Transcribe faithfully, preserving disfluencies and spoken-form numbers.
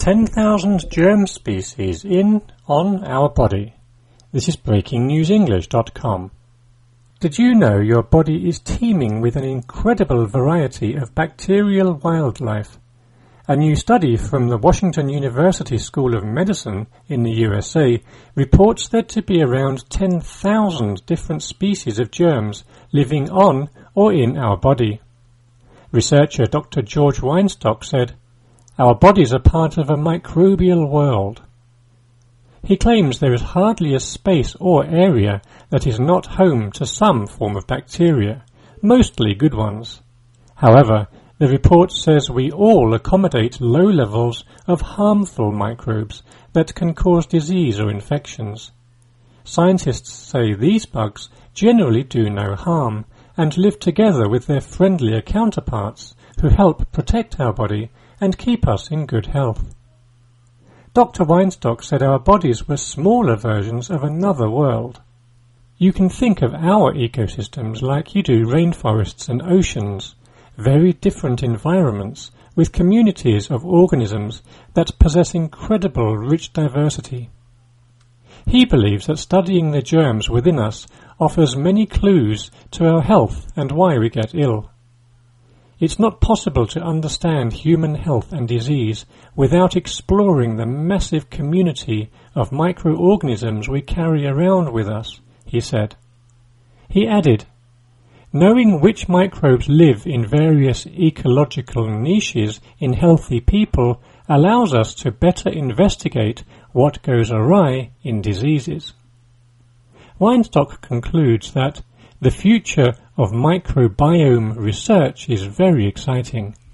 ten thousand germ species in, on our body. This is breaking news english dot com. Did you know your body is teeming with an incredible variety of bacterial wildlife? A new study from the Washington University School of Medicine in the U S A reports there to be around ten thousand different species of germs living on or in our body. Researcher Doctor George Weinstock said, "Our bodies are part of a microbial world." He claims there is hardly a space or area that is not home to some form of bacteria, mostly good ones. However, the report says we all accommodate low levels of harmful microbes that can cause disease or infections. Scientists say these bugs generally do no harm and live together with their friendlier counterparts who help protect our body and keep us in good health. Doctor Weinstock said our bodies were smaller versions of another world. You can think of our ecosystems like you do rainforests and oceans, very different environments with communities of organisms that possess incredible rich diversity. He believes that studying the germs within us offers many clues to our health and why we get ill. It's not possible to understand human health and disease without exploring the massive community of microorganisms we carry around with us, he said. He added, "Knowing which microbes live in various ecological niches in healthy people allows us to better investigate what goes awry in diseases." Weinstock concludes that the future of microbiome research is very exciting.